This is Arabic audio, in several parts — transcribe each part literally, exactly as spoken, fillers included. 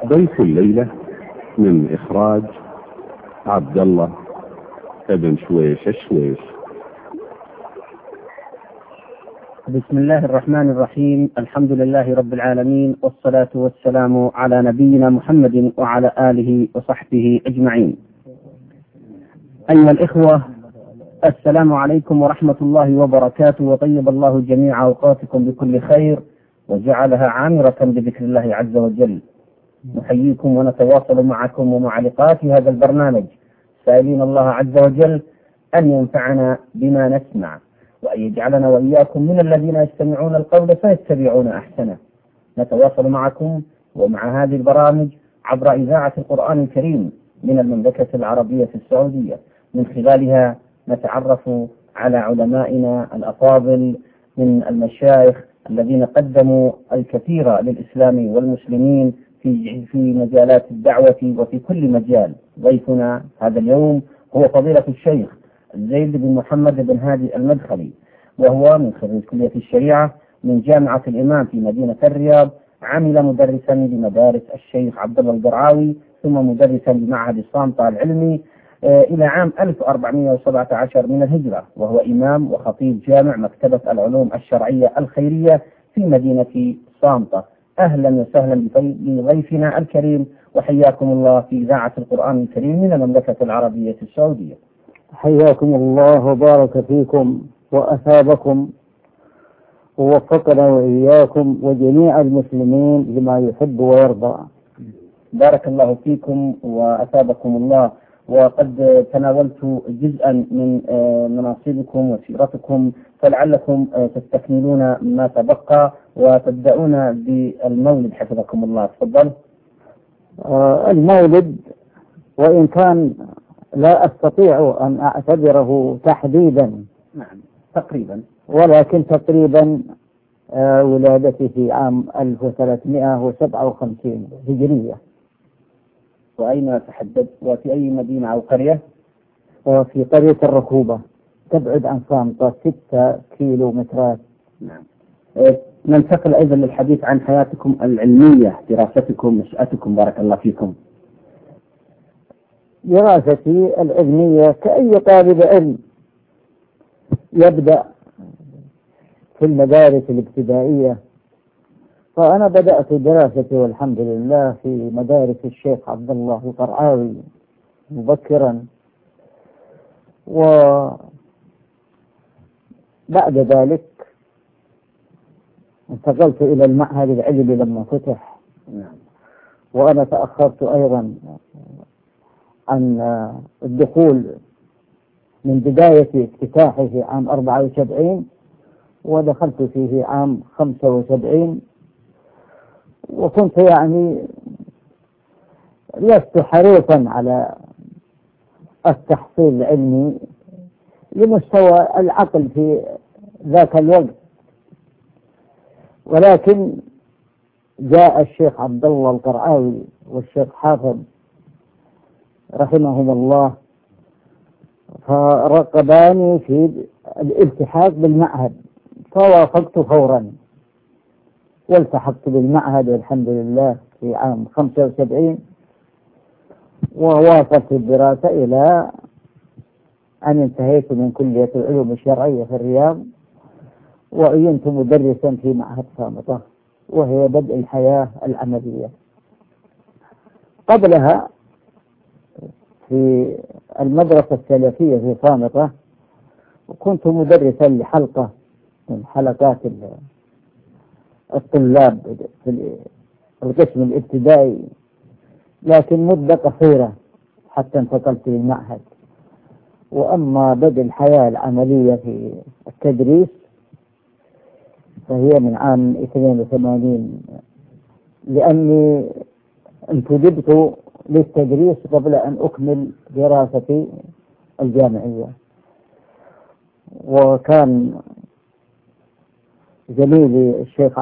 ضيف الليلة من إخراج عبد الله ابن شويش الشويش. بسم الله الرحمن الرحيم. الحمد لله رب العالمين، والصلاة والسلام على نبينا محمد وعلى آله وصحبه أجمعين. أيها الإخوة، السلام عليكم ورحمة الله وبركاته، وطيب الله جميع أوقاتكم بكل خير وجعلها عامرة بذكر الله عز وجل. نحييكم ونتواصل معكم ومع لقاء في هذا البرنامج، سائلين الله عز وجل أن ينفعنا بما نسمع، وأن يجعلنا وإياكم من الذين يستمعون القول فيتبعون أحسنه. نتواصل معكم ومع هذه البرامج عبر إذاعة القرآن الكريم من المملكة العربية السعودية، من خلالها نتعرف على علمائنا الأفاضل من المشايخ الذين قدموا الكثير للإسلام والمسلمين في في مجالات الدعوة وفي كل مجال. ضيفنا هذا اليوم هو فضيلة الشيخ زيد بن محمد بن هادي المدخلي، وهو من خريج كلية الشريعة من جامعة الإمام في مدينة الرياض. عمل مدرسا بمدارس الشيخ عبد الله القرعاوي، ثم مدرسا بمعهد الصامتة العلمي إلى عام ألف وأربعمائة وسبعة عشر من الهجرة، وهو إمام وخطيب جامع مكتبة العلوم الشرعية الخيرية في مدينة صامتة. أهلا وسهلا بضيفنا الكريم، وحياكم الله في إذاعة القرآن الكريم من المملكة العربية السعودية. حياكم الله وبارك فيكم وأثابكم ووفقنا وإياكم وجميع المسلمين لما يحب ويرضى. بارك الله فيكم وأثابكم الله. وقد تناولت جزءا من مناصبكم وسيرتكم، فلعلكم تستكملون ما تبقى وتبدأون بالمولد حفظكم الله. تفضل. آه المولد، وإن كان لا أستطيع أن أعتبره تحديدا، نعم تقريبا، ولكن تقريبا آه ولادتي في عام ألف وثلاثمائة وسبعة وخمسين هجرية. وأين تحدد، وفي أي مدينة أو قرية؟ وفي قرية الركوبة، تبعد عن صامتة ستة كيلو مترات. نعم. ننتقل أيضا للحديث عن حياتكم العلمية، دراستكم، نشأتكم، بارك الله فيكم. دراستي العلمية كأي طالب علم يبدأ في المدارس الابتدائية، فأنا بدأت دراستي والحمد لله في مدارس الشيخ عبد الله القرعاوي مبكرا، وبعد ذلك انتقلت إلى المعهد العلمي لما فتح. وأنا تأخرت أيضا عن الدخول من بداية افتتاحه عام أربعة وسبعين، ودخلت فيه عام خمسة وسبعين، وكنت يعني لست حريصا على التحصيل العلمي لمستوى العقل في ذاك الوقت، ولكن جاء الشيخ عبد الله القرعاوي والشيخ حافظ رحمهم الله فرقباني في الالتحاق بالمعهد، فوافقت فورا والتحقت بالمعهد والحمد لله في عام خمسة وسبعين، وواصلت الدراسة إلى أن انتهيت من كلية العلوم الشرعية في الرياض، وعينت مدرسا في معهد صامتة، وهي بدء الحياة العملية. قبلها في المدرسة السلفية في صامتة وكنت مدرسا لحلقة من حلقات الطلاب في القسم الابتدائي، لكن مدة قصيرة حتى انتقلت للمعهد. وأما بدء الحياة العملية في التدريس فهي من عام اثنين وثمانين، لأني انتدبت للتدريس قبل أن أكمل دراستي الجامعية. وكان زميلي الشيخ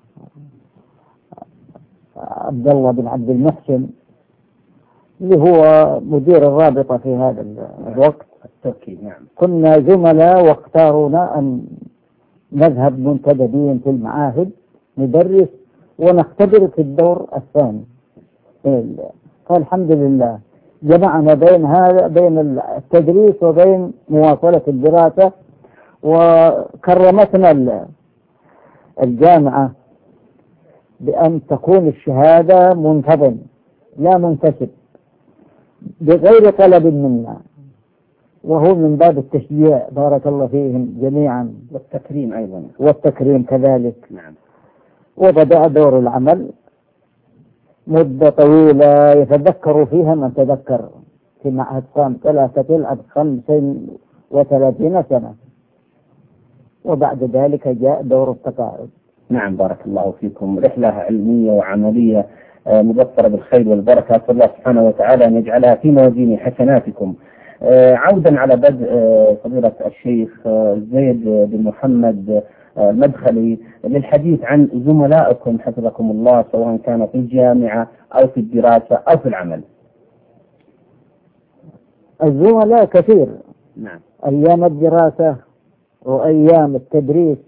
عبد الله بن عبد المحسن اللي هو مدير الرابطة في هذا الوقت التركي، نعم، كنا زملاء واختارونا أن نذهب منتدبين في المعاهد ندرس ونختبر في الدور الثاني. فالحمد لله جمعنا بين هذا، بين التدريس وبين مواصلة الدراسة، وكرمتنا الجامعة بأن تكون الشهادة منتظم لا منتسب بغير طلب منا، وهو من باب التشجيع. بارك الله فيهم جميعا، والتكريم أيضا، والتكريم كذلك. نعم. وبدأ دور العمل مدة طويلة يتذكر فيها من تذكر في معهد قام ثلاثة العب خمسة وثلاثين سنة، وبعد ذلك جاء دور التقاعد. نعم، بارك الله فيكم. رحلة علمية وعملية مبصرة بالخير والبركة، أسأل الله سبحانه وتعالى أن يجعلها في موازين حسناتكم. عودا على بدء فضيلة الشيخ زيد بن محمد المدخلي للحديث عن زملائكم حفظكم الله، سواء كان في الجامعة أو في الدراسة أو في العمل. الزملاء كثير. نعم. أيام الدراسة وأيام التدريس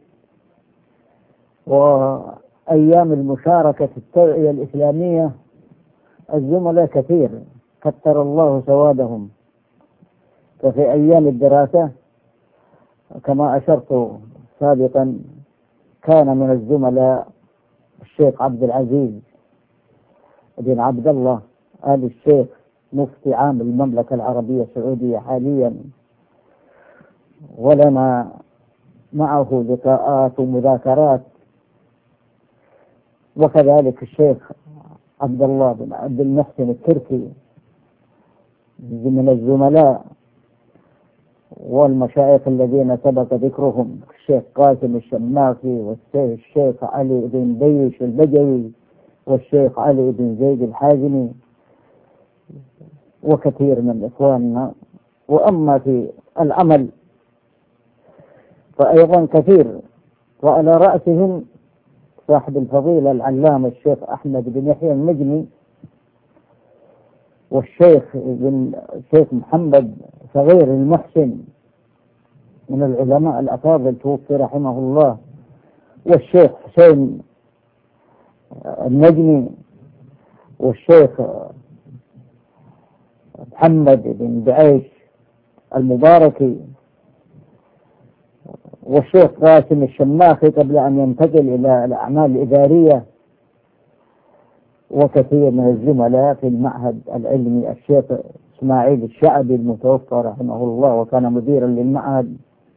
وأيام المشاركة في التوعية الإسلامية الزملاء كثير، كثر الله ثوابهم. ففي أيام الدراسة كما أشرت سابقا كان من الزملاء الشيخ عبد العزيز بن عبد الله آل الشيخ مفتي عام المملكة العربية السعودية حاليا، ولنا معه لقاءات ومذاكرات. وكذلك الشيخ عبد الله بن عبد المحسن التركي من الزملاء والمشايخ الذين سبق ذكرهم، الشيخ قاسم الشماخي والشيخ علي بن بيش البجوي والشيخ علي بن زيد الحازمي وكثير من إخواننا. وأما في العمل فأيضا كثير، وعلى رأسهم صاحب الفضيلة العلامة الشيخ أحمد بن يحيى النجمي، والشيخ بن الشيخ محمد صغير المحسن من العلماء الأفاضل توفي رحمه الله، والشيخ حسين النجمي، والشيخ محمد بن دعيش المباركي، والشيخ قاسم الشماخي قبل أن ينتقل إلى الأعمال الإدارية، وكثير من الزملاء في المعهد العلمي، الشيخ إسماعيل الشعبي المتوفى رحمه الله وكان مديرا للمعهد،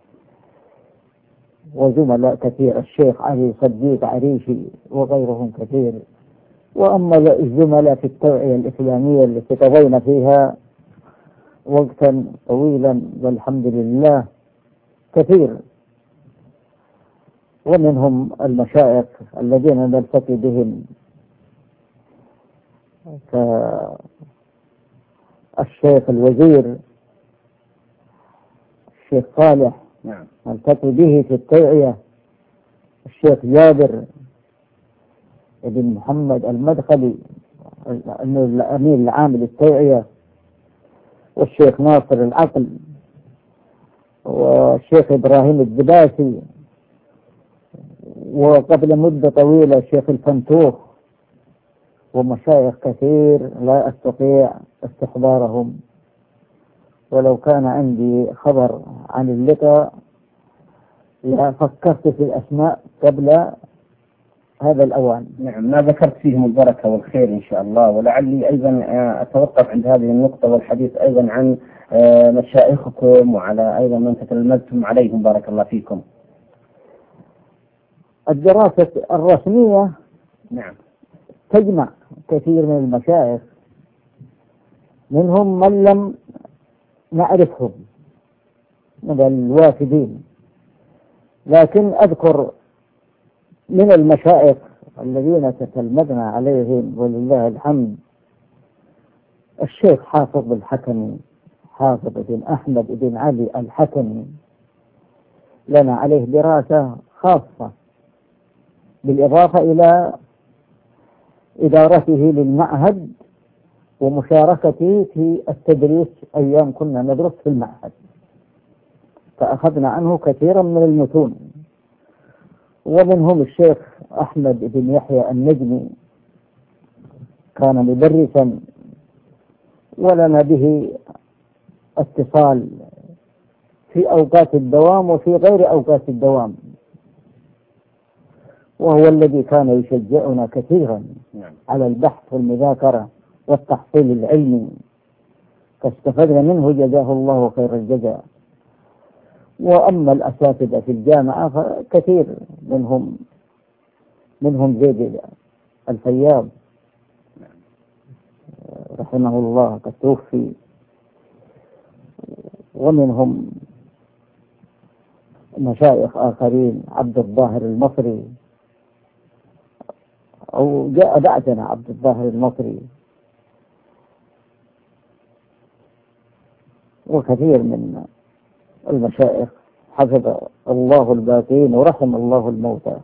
وزملاء كثير، الشيخ علي صديق عريشي وغيرهم كثير. وأما الزملاء في التوعية الإسلامية التي قضينا فيها وقتا طويلا والحمد لله كثير، ومنهم المشايخ الذين نلتقي بهم كالشيخ الوزير الشيخ صالح، نعم، نلتقي به في التوعية، الشيخ جابر بن محمد المدخلي الأمير العام للتوعية، والشيخ ناصر العقل، والشيخ إبراهيم الدباسي، وقبل مدة طويلة الشيخ الفنتوخ، ومشايخ كثير لا أستطيع استحضارهم، ولو كان عندي خبر عن اللقاء لفكرت في الأسماء قبل هذا الأوان. نعم، ما ذكرت فيهم البركة والخير إن شاء الله. ولعلي أيضا أتوقف عند هذه النقطة والحديث أيضا عن مشايخكم وعلى أيضا من تتلمذتم عليهم، بارك الله فيكم. الدراسة الرسمية نعم تجمع كثير من المشايخ، منهم من لم نعرفهم من الوافدين، لكن أذكر من المشايخ الذين تتلمذنا عليهم ولله الحمد الشيخ حافظ الحكمي، حافظ بن أحمد بن علي الحكمي، لنا عليه دراسة خاصة بالإضافة إلى إدارته للمعهد ومشاركتي في التدريس أيام كنا ندرس في المعهد، فأخذنا عنه كثيرا من المتون. ومنهم الشيخ أحمد بن يحيى النجمي كان مدرسا ولنا به اتصال في أوقات الدوام وفي غير أوقات الدوام، وهو الذي كان يشجعنا كثيرا على البحث والمذاكرة والتحصيل العلمي، فاستفدنا منه جزاه الله خير الجزاء. وأما الأساتذة في الجامعة فكثير منهم منهم زيد الفياض رحمه الله قد توفي، ومنهم مشايخ آخرين، عبد الظاهر المصري، أو جاء بعدنا عبد الظاهر المصري، وكثير من المشايخ حفظ الله الباقين ورحم الله الموتى.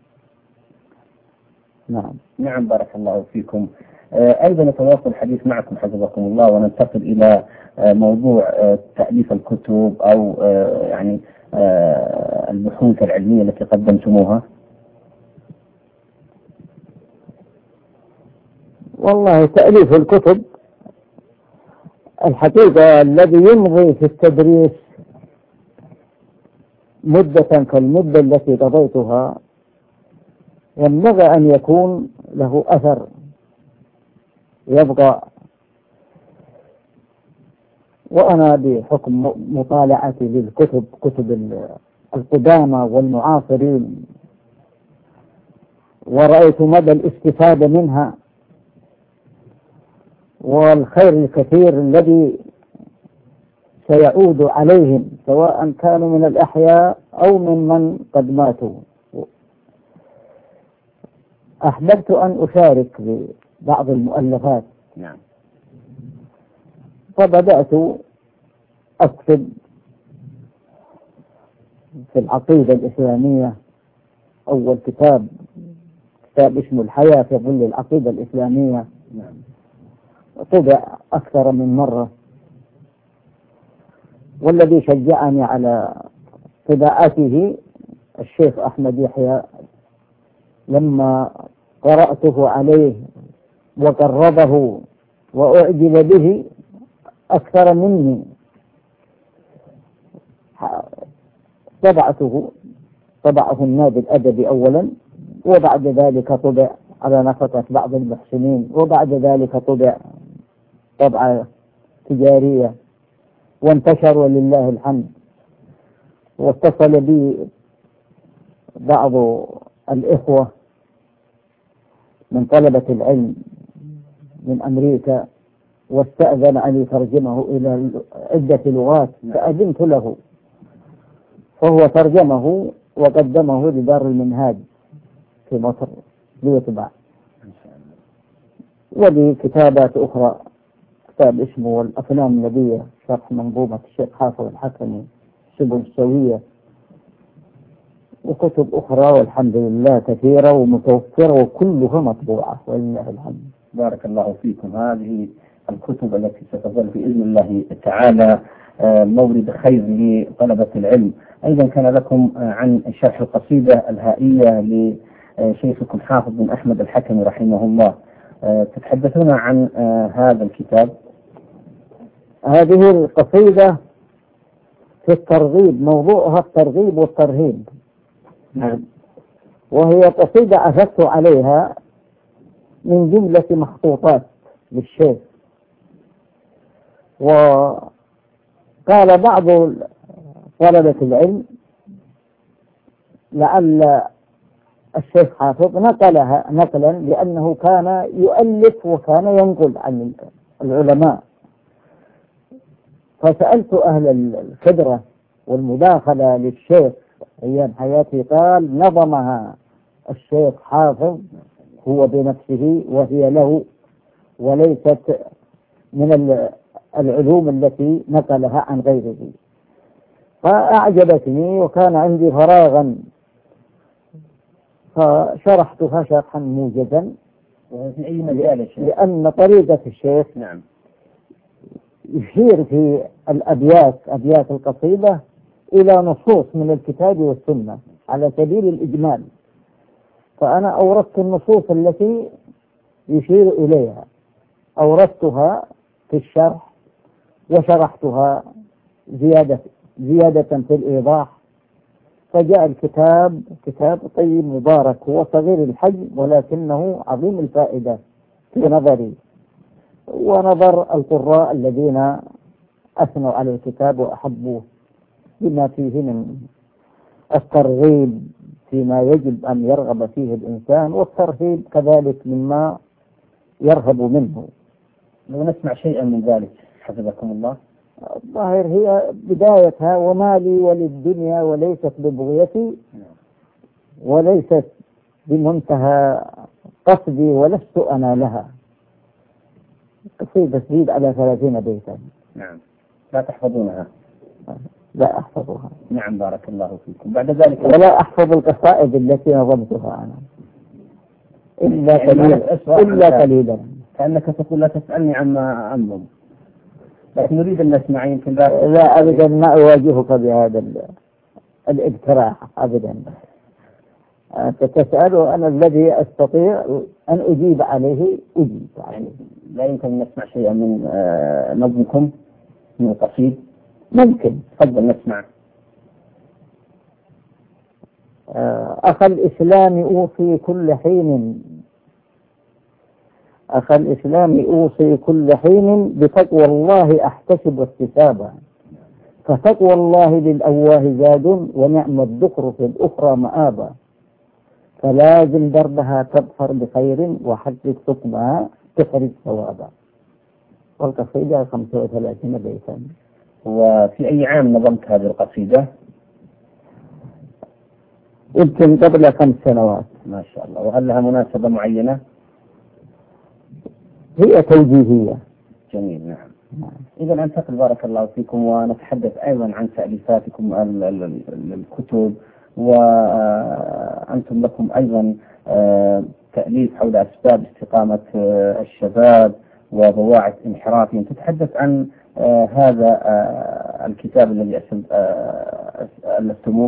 نعم. نعم بارك الله فيكم. أيضا نتواصل الحديث معكم حفظكم الله، وننتقل إلى موضوع تأليف الكتب أو يعني البحوث العلمية التي قدمتموها. والله تأليف الكتب الحقيقة الذي يمضي في التدريس مدة كالمدة التي قضيتها ينبغي أن يكون له أثر يبقى. وأنا بحكم مطالعتي للكتب، كتب القدامى والمعاصرين، ورأيت مدى الاستفادة منها والخير الكثير الذي سيعود عليهم سواء كانوا من الأحياء أو ممن قد ماتوا، أحببت أن أشارك ببعض المؤلفات. نعم. فبدأت أكتب في العقيدة الإسلامية. أول كتاب كتاب اسمه الحياة في ظل العقيدة الإسلامية. نعم. طبع أكثر من مرة، والذي شجعني على طباعته الشيخ أحمد يحيى لما قرأته عليه وقربه وأعجب به أكثر مني، طبعته طبعه النادي الأدبي أولا، وبعد ذلك طبع على نفقة بعض المحسنين، وبعد ذلك طبع طبعة تجارية وانتشر ولله الحمد. واتصل بي بعض الإخوة من طلبة العلم من أمريكا واستأذن أن يترجمه إلى عدة لغات، فأذنت له، فهو ترجمه وقدمه لدار المنهاج في مصر ليطبع. ولي كتابات أخرى، كتاب اسمه الأفلام النبية شرح منظومة الشيخ حافظ الحكمي سبل السوية، وكتب أخرى والحمد لله كثيرة ومتوفرة وكلها مطبوعة ولله الحمد. بارك الله فيكم. هذه الكتب التي ستظل بإذن الله تعالى مورد خير لطلبة العلم. أيضا كان لكم عن شرح القصيدة الهائية لشيخكم حافظ بن أحمد الحكمي رحمه الله، تتحدثون عن هذا الكتاب. هذه القصيدة في الترغيب، موضوعها الترغيب والترهيب. نعم. وهي قصيدة عثرت عليها من جملة مخطوطات للشيخ. وقال بعض طلبة العلم لعل الشيخ حافظ نقلها نقلا لأنه كان يؤلف وكان ينقل عن العلماء. فسألت أهل الخبرة والمداخلة للشيخ أيام حياته، قال نظمها الشيخ حافظ هو بنفسه وهي له، وليست من العلوم التي نقلها عن غيره. فأعجبتني وكان عندي فراغا فشرحتها شرحا موجزا. في أي مجال الشيخ؟ لأن طريقة الشيخ نعم يشير في الأبيات أبيات القصيدة إلى نصوص من الكتاب والسنة على سبيل الإجمال، فأنا أوردت النصوص التي يشير إليها أوردتها في الشرح وشرحتها زيادة زيادة في الإيضاح، فجاء الكتاب كتاب طيب مبارك، هو صغير الحجم ولكنه عظيم الفائدة في نظري ونظر القراء الذين أثنوا على الكتاب وأحبوه، بما فيه من الترغيب فيما يجب أن يرغب فيه الإنسان، والترهيب كذلك مما يرهب منه. لو نسمع شيئا من ذلك حفظكم الله. الظاهر هي بدايتها: وما لي وللدنيا وليست ببغيتي وليست بمنتهى قصدي ولست أنا لها. قصيدة تزيد على ثلاثين بيتا. نعم. لا تحفظونها؟ لا أحفظها. نعم بارك الله فيكم. بعد ذلك ولا أحفظ القصائد التي نظمتها أنا إلا قليلا إلا قليلا. كأنك تقول لا تسألني عما أنظم، لكن نريد أن نسمع. يمكن لا لا أبدا ما أواجهك بهذا الاقتراح أبدا. أنت تسأل وأنا الذي أستطيع أن أجيب عليه أجيب عليه. لا يمكن أن نسمع شيئا من نظمكم من القصيد؟ ممكن. تفضل نسمع. أخ الإسلام أوصي كل حين أخ الإسلام أوصي كل حين بتقوى الله أحتسب واكتسابا، فتقوى الله للأواه زاد ونعم الذكر في الأخرى مآبا، فلازم دربها تظفر بخير وحقق حكمها تخرج ثوابا. والقصيدة خمسة وثلاثين بيتا. وفي أي عام نظمت هذه القصيدة؟ يمكن قبل خمس سنوات. ما شاء الله. وهل لها مناسبة معينة؟ هي توجيهية. جميل. نعم. نعم. إذا ننتقل بارك الله فيكم ونتحدث أيضا عن تأليفاتكم الكتب، وأنتم لكم أيضا تأليف حول أسباب استقامة الشباب وبواعث انحرافهم. تتحدث عن هذا الكتاب الذي ألفتموه.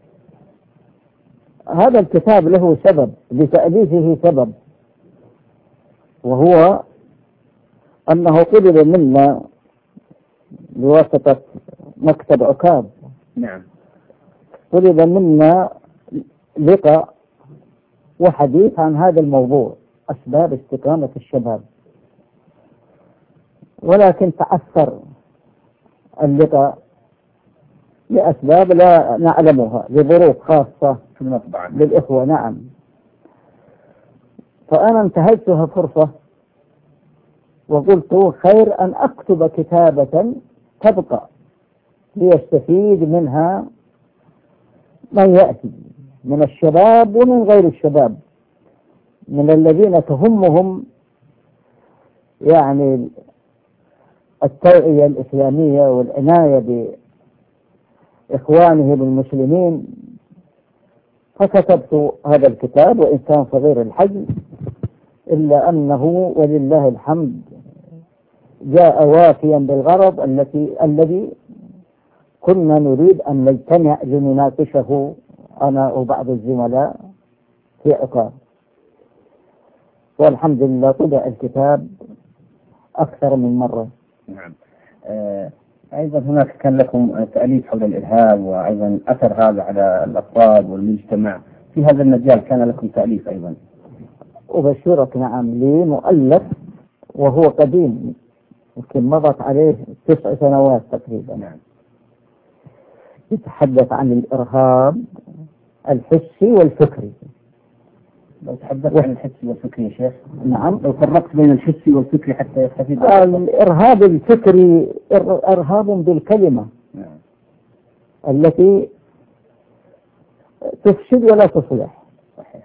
هذا الكتاب له سبب، لتأليفه سبب، وهو أنه طلب منا بواسطة مكتب عكاظ. نعم. طلب منا لقاء وحديث عن هذا الموضوع، أسباب استقامة الشباب، ولكن تعثر اللقاء لأسباب لا نعلمها، لظروف خاصة في المطبعة للإخوة. نعم. فأنا انتهزتها فرصة وقلت خير أن أكتب كتابة تبقى ليستفيد منها من يأتي من الشباب ومن غير الشباب، من الذين تهمهم يعني التوعية الإسلامية والعناية بإخوانهم المسلمين. فكتبت هذا الكتاب وإن كان صغير الحجم، إلا أنه ولله الحمد جاء وافيا بالغرض التي الذي كنا نريد أن نجتمع لنناقشه أنا وبعض الزملاء في عكاظ. والحمد لله طبع الكتاب أكثر من مرة. نعم. آه أيضا هناك كان لكم تأليف حول الإرهاب، وأيضا أثر هذا على الأفراد والمجتمع. في هذا المجال كان لكم تأليف أيضا؟ أبشرك نعم، لي مؤلف وهو قديم، يمكن مضت عليه تسع سنوات تقريبا. نعم. يتحدث عن الإرهاب الحسي والفكري. لو تحدثت عن الحسي والفكري يا شيخ. نعم. لو فرقت بين الحسي والفكري حتى يستفيد. الإرهاب الفكري إرهاب بالكلمة. نعم. التي تفسد ولا تصلح. صحيح.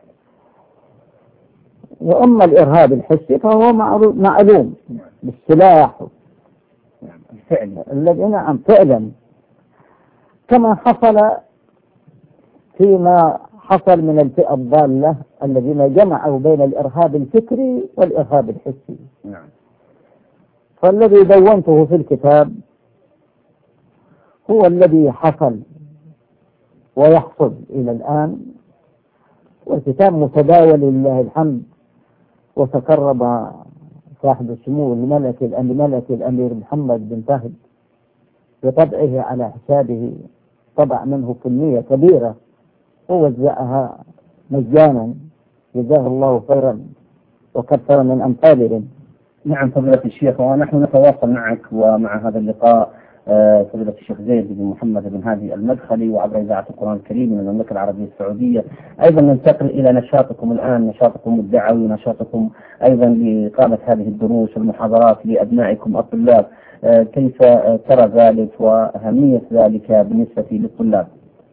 وأما الإرهاب الحسي فهو معلوم. نعم. بالسلاح. نعم. الفعل الذي نعم فعلا، كما حصل فيما حصل من الفئة الضالة الذين جمعوا بين الإرهاب الفكري والإرهاب الحسي. نعم. فالذي دونته في الكتاب هو الذي حصل ويحصل إلى الآن، والكتاب متداول لله الحمد، وتقرب صاحب السمو الملكي الملكي الأمير محمد بن فهد بطبعه على حسابه طبع منه كمية كبيرة ووزعها مجانا، جزاه الله خيرا وكثر من أمثالهم. نعم فضيلة الشيخ، ونحن نتواصل معك ومع هذا اللقاء فضيلة الشيخ زيد بن محمد بن هادي المدخلي وعبر إذاعة القرآن الكريم من المملكة العربية السعودية. أيضا ننتقل إلى نشاطكم الآن، نشاطكم الدعوي، نشاطكم أيضا لإقامة هذه الدروس والمحاضرات لأبنائكم الطلاب. كيف ترى ذلك وأهمية ذلك بالنسبة للطلاب؟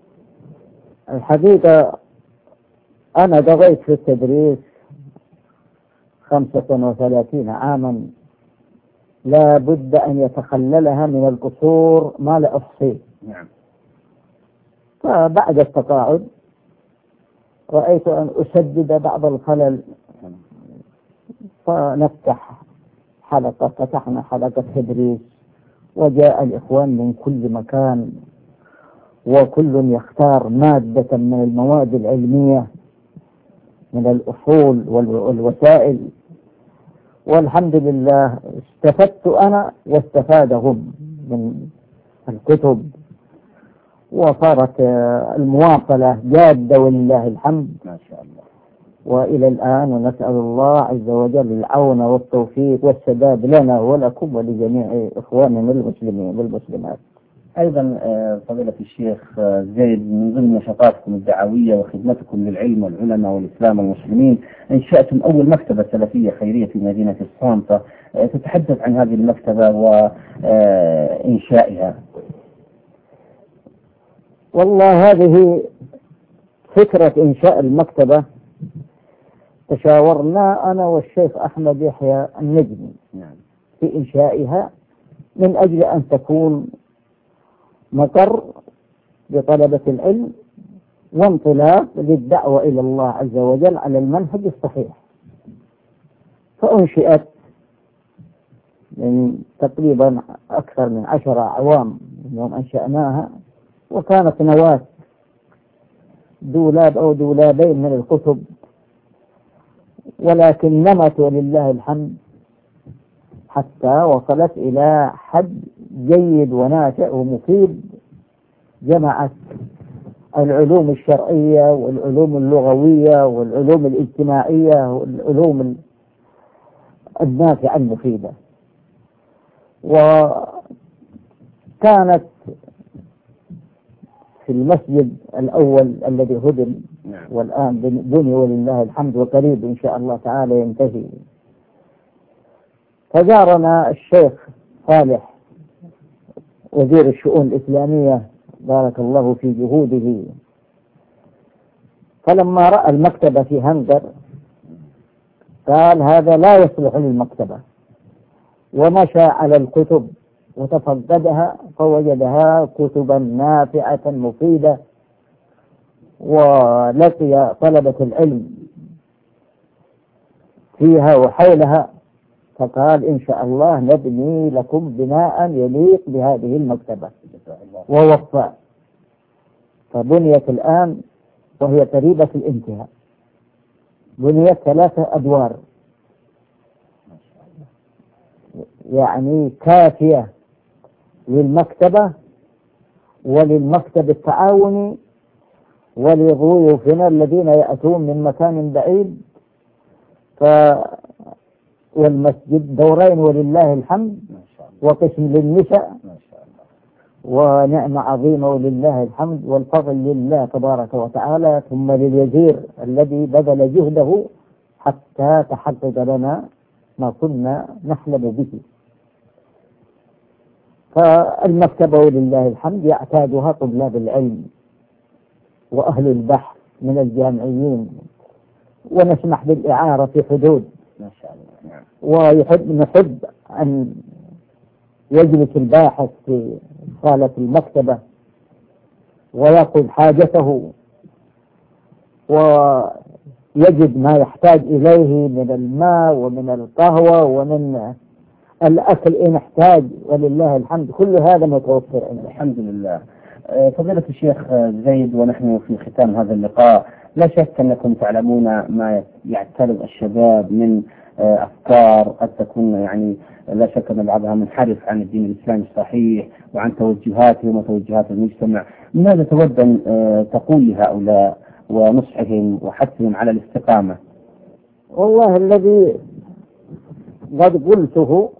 الحقيقة أنا قضيت في التدريس خمسة وثلاثين عاما لا بد أن يتخللها من القصور ما لا أحصيه. نعم. فبعد التقاعد رأيت أن أسدد بعض الخلل، فنفتح حلقة، فتحنا حلقة تدريس وجاء الإخوان من كل مكان وكل يختار مادة من المواد العلمية من الأصول والوسائل، والحمد لله استفدت أنا واستفادهم من الكتب، وصارت المواصلة جادة ولله الحمد ما شاء الله. وإلى الآن ونسأل الله عز وجل العون والتوفيق والسداد لنا ولكم ولجميع إخواننا المسلمين والمسلمات. أيضا فضيلة الشيخ زيد، من ضمن نشاطاتكم الدعوية وخدمتكم للعلم والعلماء والإسلام والمسلمين أنشأتم أول مكتبة سلفية خيرية في مدينة الصامتة، تتحدث عن هذه المكتبة وإنشائها. والله هذه فكرة إنشاء المكتبة تشاورنا أنا والشيخ أحمد يحيى النجمي في إنشائها من أجل أن تكون مقر لطلبة العلم وانطلاق للدعوة إلى الله عز وجل على المنهج الصحيح. فأنشئت من تقريبا أكثر من عشر أعوام من يوم أنشأناها، وكانت نواة دولاب أو دولابين من الكتب، ولكن نمت ولله الحمد حتى وصلت إلى حد جيد ونافع ومفيد، جمعت العلوم الشرعية والعلوم اللغوية والعلوم الاجتماعية والعلوم النافعة المفيدة. وكانت في المسجد الأول الذي هدم والآن بني ولله الحمد وقريب إن شاء الله تعالى ينتهي. فزارنا الشيخ صالح وزير الشؤون الإسلامية بارك الله في جهوده، فلما رأى المكتبة في هنجر قال هذا لا يصلح للمكتبة، ومشى على الكتب وتفقدها فوجدها كتبا نافعة مفيدة، ولقي طلبة العلم فيها وحولها، فقال إن شاء الله نبني لكم بناء يليق بهذه المكتبة، ووفى. فبنيت الآن وهي قريبة الانتهاء، بنيت ثلاثة أدوار يعني كافية للمكتبة وللمكتب التعاوني ولضيوفنا الذين يأتون من مكان بعيد. ف والمسجد دورين ولله الحمد، وقسم للنساء، ونعمة عظيمة ولله الحمد والفضل لله تبارك وتعالى، ثم للوزير الذي بذل جهده حتى تحقق لنا ما كنا نحلم به. فالمكتبة ولله الحمد يعتادها طلاب العلم وأهل البحث من الجامعيين، ونسمح بالإعارة في حدود ما شاء الله. نعم. ويحب نحب أن يجلس الباحث في صالة المكتبة ويأخذ حاجته ويجد ما يحتاج إليه من الماء ومن القهوة ومن الأكل إن احتاج، ولله الحمد كل هذا متوفر عندنا. الحمد لله. فضيلة الشيخ زيد، ونحن في ختام هذا اللقاء لا شك أنكم تعلمون ما يعترض الشباب من أفكار قد تكون يعني لا شك أن بعضها منحرف عن الدين الإسلامي الصحيح وعن توجهاتهم وتوجهات المجتمع. ماذا تود أن تقول لهؤلاء ونصحهم وحثهم على الاستقامة؟ والله الذي قد قلته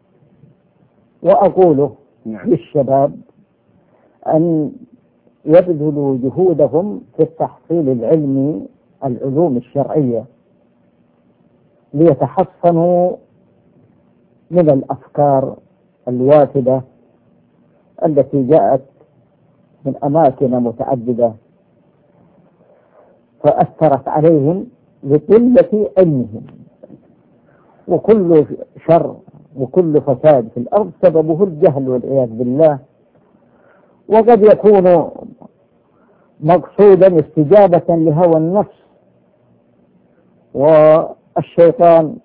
وأقوله نعم. للشباب أن يبذلوا جهودهم في التحصيل العلمي العلوم الشرعية ليتحصنوا من الأفكار الوافدة التي جاءت من أماكن متعددة فأثرت عليهم لقلة علمهم، وكل شر وكل فساد في الأرض سببه الجهل والعياذ بالله. وقد يكون مقصودا استجابة لهوى النفس والشيطان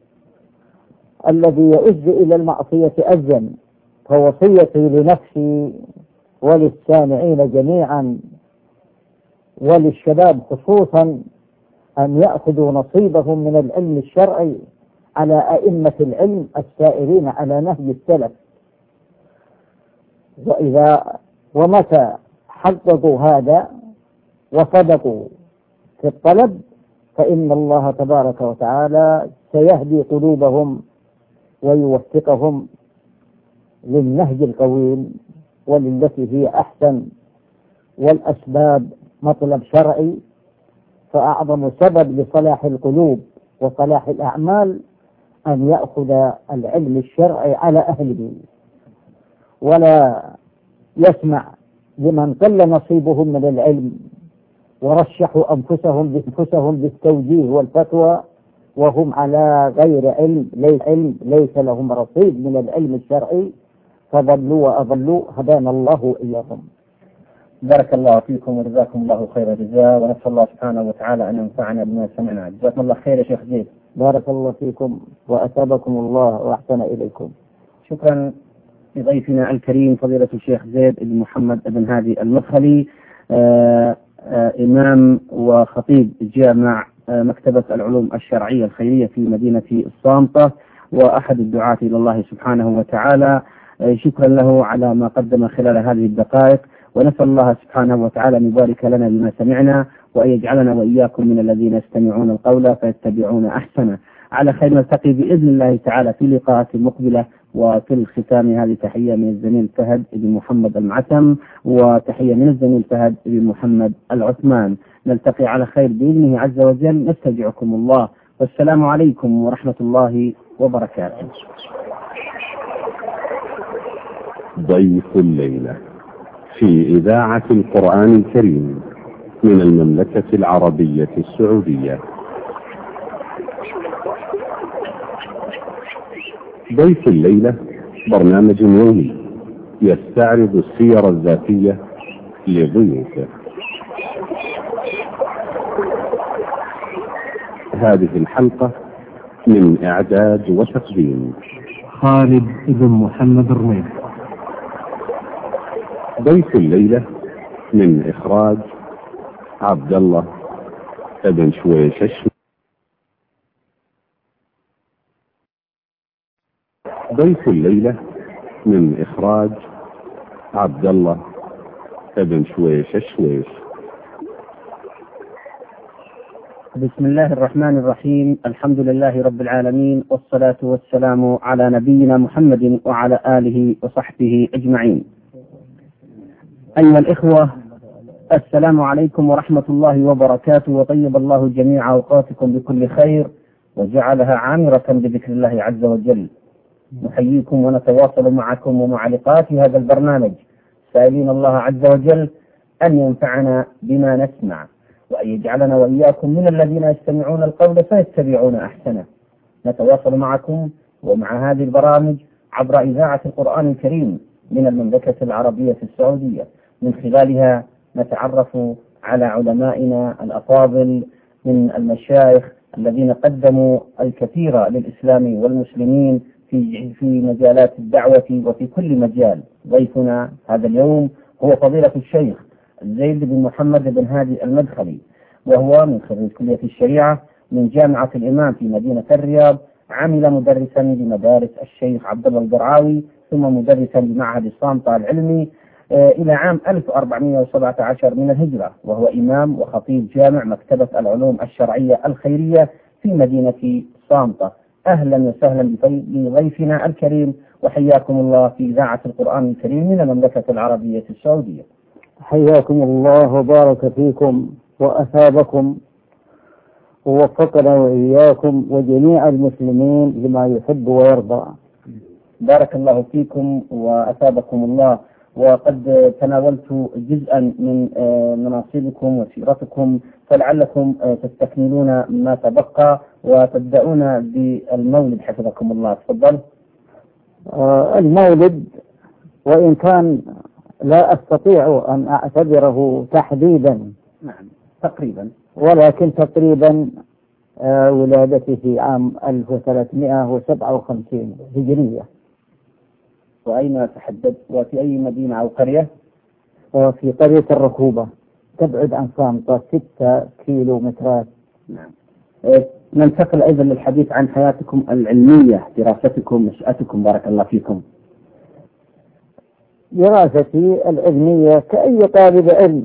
الذي يؤز إلى المعصية أزا. فوصيتي لنفسي وللسامعين جميعا وللشباب خصوصا أن يأخذوا نصيبهم من العلم الشرعي على أئمة العلم السائرين على نهج السلف. وإذا ومتى حققوا هذا وصدقوا في الطلب فإن الله تبارك وتعالى سيهدي قلوبهم ويوفقهم للنهج القويم وللتي هي أحسن. والأسباب مطلب شرعي، فأعظم سبب لصلاح القلوب وصلاح الأعمال أن يأخذ العلم الشرعي على أهله ولا يسمع لمن قل نصيبهم من العلم ورشحوا أنفسهم بأنفسهم بالتوجيه والفتوى وهم على غير علم، ليس علم ليس لهم رصيد من العلم الشرعي، فضلوا وأضلوا هدانا الله وإياهم. بارك الله فيكم وجزاكم الله خير الجزاء، ونسأل الله سبحانه وتعالى أن ينفعنا بما سمعنا. جزاكم الله خير يا شيخ زيد. بارك الله فيكم وأثابكم الله وأحسن إليكم. شكرا لضيفنا الكريم فضيلة الشيخ زيد بن محمد بن هادي المدخلي، آآ آآ إمام وخطيب جامع مكتبة العلوم الشرعية الخيرية في مدينة الصامتة وأحد الدعاة إلى الله سبحانه وتعالى. شكرا له على ما قدم خلال هذه الدقائق، ونسأل الله سبحانه وتعالى أن يبارك لنا بما سمعنا وأن يجعلنا وإياكم من الذين يستمعون القول فيتبعون أحسنه. على خير نلتقي بإذن الله تعالى في لقاءات مقبلة. وفي الختام هذه تحية من الزميل فهد بن محمد المعتم وتحية من الزميل فهد بن محمد العثمان. نلتقي على خير بإذنه عز وجل. نستودعكم الله والسلام عليكم ورحمة الله وبركاته. ضيف الليلة في إذاعة القرآن الكريم من المملكة العربية السعودية. ضيف الليلة برنامج يومي يستعرض السير الذاتية لضيوفه. هذه الحلقة من إعداد وتقديم خالد بن محمد الرويف. ضيف الليلة من إخراج عبد الله بن شويش الشويش. ضيف الليلة من إخراج عبد الله بن شويش الشويش. بسم الله الرحمن الرحيم. الحمد لله رب العالمين، والصلاة والسلام على نبينا محمد وعلى آله وصحبه أجمعين. أيها الإخوة، السلام عليكم ورحمة الله وبركاته، وطيب الله جميع أوقاتكم بكل خير وجعلها عامرة بذكر الله عز وجل. نحييكم ونتواصل معكم ومع لقاء في هذا البرنامج، سائلين الله عز وجل أن ينفعنا بما نسمع وأن يجعلنا وإياكم من الذين يستمعون القول فيتبعون أحسنه. نتواصل معكم ومع هذه البرامج عبر إذاعة القرآن الكريم من المملكة العربية السعودية، من خلالها نتعرف على علمائنا الأفاضل من المشايخ الذين قدموا الكثير للإسلام والمسلمين في في مجالات الدعوة وفي كل مجال. ضيفنا هذا اليوم هو فضيلة الشيخ زيد بن محمد بن هادي المدخلي، وهو من خريج كلية الشريعة من جامعة الإمام في مدينة الرياض. عمل مدرسا لمدارس الشيخ عبد الله القرعاوي، ثم مدرسا لمعهد الصامتة العلمي إلى عام ألف وأربعمائة وسبعة عشر من الهجرة، وهو إمام وخطيب جامع مكتبة العلوم الشرعية الخيرية في مدينة صامتة. أهلا وسهلا بضيفنا الكريم، وحياكم الله في إذاعة القرآن الكريم من المملكة العربية السعودية. حياكم الله وبارك فيكم وأثابكم ووفقنا وإياكم وجميع المسلمين لما يحب ويرضى. بارك الله فيكم وأثابكم الله. وقد تناولت جزءا من مناصبكم وسيرتكم، فلعلكم تستكملون ما تبقى وتبدأون بالمولد حفظكم الله. تفضل. آه المولد، وإن كان لا أستطيع أن أعتبره تحديدا، نعم تقريبا، ولكن تقريبا آه ولادتي في عام ألف وثلاثمائة وسبعة وخمسين هجرية. وأين تحدد وفي أي مدينة أو قرية؟ وفي قرية الركوبة تبعد عن صامتة ستة كيلو مترات. نعم. ننتقل أيضا للحديث عن حياتكم العلمية، دراستكم، نشأتكم، بارك الله فيكم. دراستي العلمية كأي طالب علم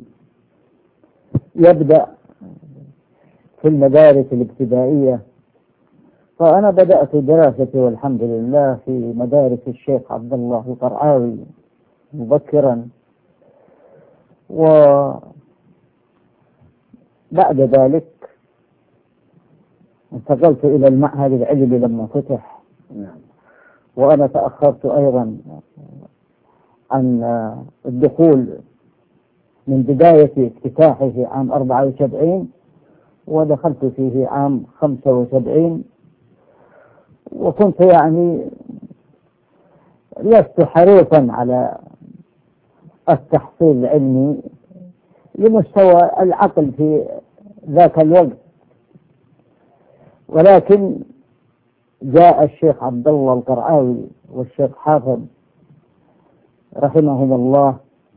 يبدأ في المدارس الابتدائية، فأنا بدأت دراستي والحمد لله في مدارس الشيخ عبد الله القرعاوي مبكرا، وبعد ذلك انتقلت إلى المعهد العلمي لما فتح. نعم. وأنا تأخرت أيضا عن الدخول من بداية افتتاحه عام أربعة وسبعين، ودخلت فيه عام خمسة وسبعين، وكنت يعني لست حريصا على التحصيل العلمي لمستوى العقل في ذاك الوقت، ولكن جاء الشيخ عبد الله القرعاوي والشيخ حافظ رحمهم الله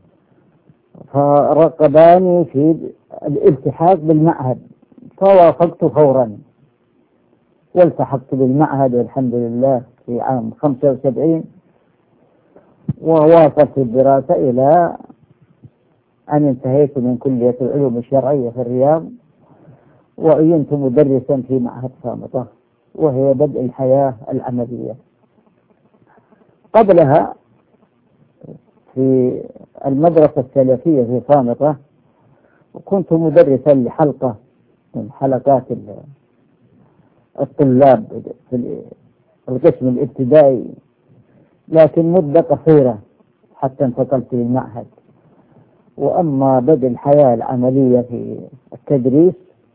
فرقباني في الالتحاق بالمعهد، فوافقت فورا والتحقت بالمعهد والحمد لله في عام خمسة وسبعين، وواصلت الدراسة إلى أن انتهيت من كلية العلوم الشرعية في الرياض، وعينت مدرسا في معهد صامتة، وهي بدء الحياة العملية. قبلها في المدرسة السلفية في صامتة كنت مدرسا لحلقة من حلقات الطلاب في القسم الابتدائي، لكن مدة قصيرة حتى انتقلت للمعهد. وأما بدء الحياة العملية في التدريس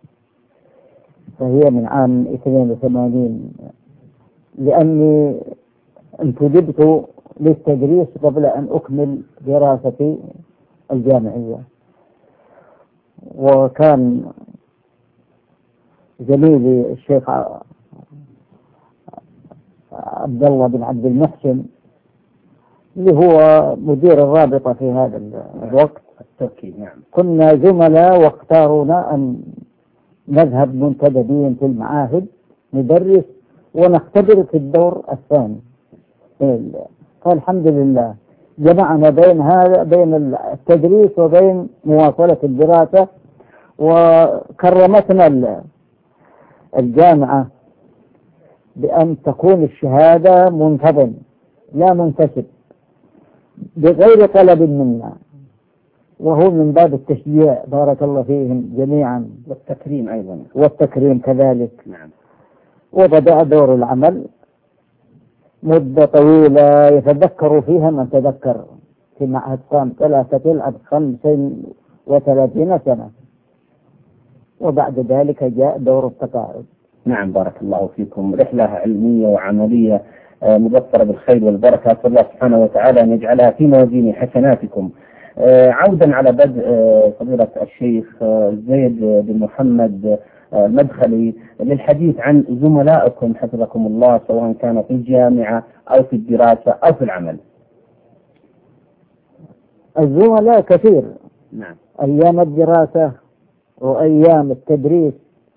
فهي من عام اثنين وثمانين، لأني انتدبت للتدريس قبل أن أكمل دراستي الجامعية. وكان زميلي الشيخ عبد الله بن عبد المحسن اللي هو مدير الرابطة في هذا الوقت التركي، نعم، كنا زملاء واختارونا أن نذهب منتدبين في المعاهد ندرس ونختبر في الدور الثاني. فالحمد لله جمعنا بين هذا بين التدريس وبين مواصلة الدراسة، وكرمتنا الجامعة بأن تكون الشهادة منتظم لا منتسب بغير طلب منا، وهو من باب التشجيع بارك الله فيهم جميعا، والتكريم أيضا، والتكريم كذلك. نعم. وبدأ دور العمل مدة طويلة يتذكر فيها من تذكر في معهد صام ثلاثة تلعب خمسة وثلاثين سنة، وبعد ذلك جاء دور التقاعد. نعم، بارك الله فيكم. رحلة علمية وعملية مبشرة بالخير والبركة، أسأل الله سبحانه وتعالى أن يجعلها في موازين حسناتكم. عودا على بدء فضيلة الشيخ زيد بن محمد المدخلي للحديث عن زملائكم حفظكم الله، سواء كان في الجامعة أو في الدراسة أو في العمل. الزملاء كثير. نعم. أيام الدراسة وأيام التدريس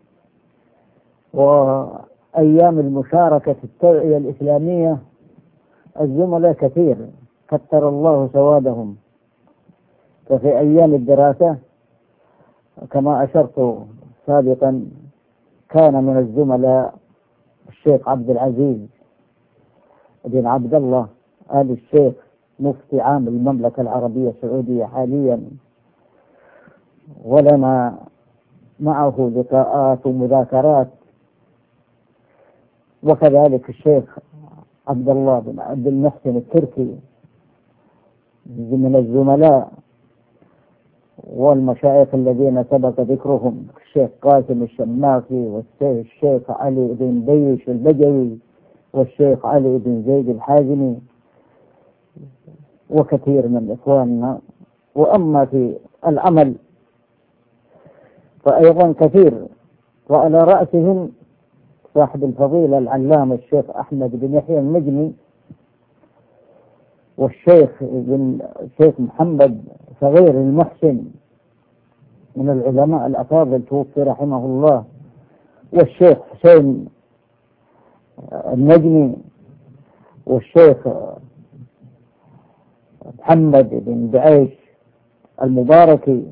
وأيام المشاركة في التوعية الإسلامية الزملاء كثير كثر الله ثوابهم. ففي أيام الدراسة كما أشرت سابقا كان من الزملاء الشيخ عبد العزيز بن عبد الله آل الشيخ مفتي عام المملكة العربية السعودية حاليا، ولنا معه لقاءات ومذاكرات. وكذلك الشيخ عبد الله بن عبد المحسن التركي من الزملاء والمشايخ الذين سبق ذكرهم، الشيخ قاسم الشماخي والشيخ علي بن بيش البجوي والشيخ علي بن زيد الحازمي وكثير من إخواننا. وأما في العمل فأيضا كثير، وعلى رأسهم صاحب الفضيلة العلامة الشيخ أحمد بن يحيى النجمي والشيخ بن الشيخ محمد صغير المحسن من العلماء الأفاضل توفي رحمه الله، والشيخ حسين النجمي والشيخ محمد بن بعيش المباركي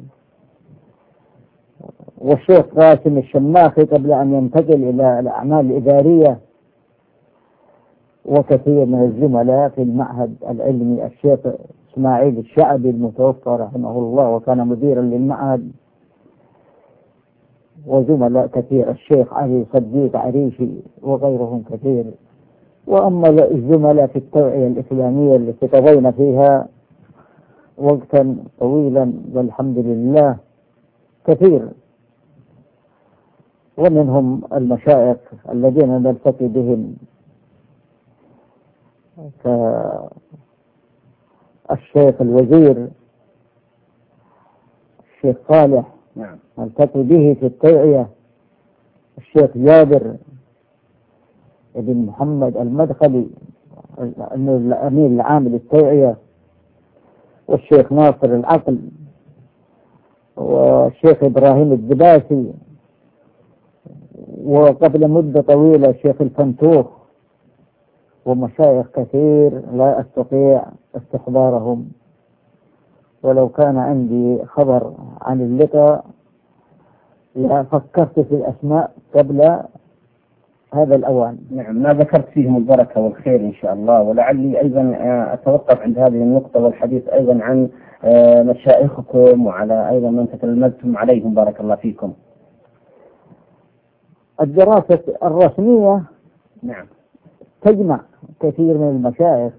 والشيخ قاسم الشماخي قبل أن ينتقل إلى الأعمال الإدارية، وكثير من الزملاء في المعهد العلمي، الشيخ إسماعيل الشعبي المتوفى رحمه الله وكان مديرا للمعهد، وزملاء كثير، الشيخ علي صديق عريشي وغيرهم كثير. وأما الزملاء في التوعية الإسلامية التي قضينا فيها وقتا طويلا والحمد لله كثير، ومنهم المشايخ الذين نلتقي بهم كالشيخ الوزير الشيخ صالح نعم نلتقي به في التوعية، الشيخ جابر بن محمد المدخلي الأمير العام للتوعية، والشيخ ناصر العقل، والشيخ إبراهيم الدباسي، وقبل مدة طويلة الشيخ الفنتوخ، ومشايخ كثير لا أستطيع استحضارهم، ولو كان عندي خبر عن اللقاء فكرت في الأسماء قبل هذا الأوان. نعم، ما ذكرت فيهم البركة والخير إن شاء الله. ولعلي أيضا أتوقف عند هذه النقطة والحديث أيضا عن مشايخكم وعلى أيضا من تكلمتم عليهم، بارك الله فيكم. الدراسة الرسمية نعم تجمع كثير من المشايخ،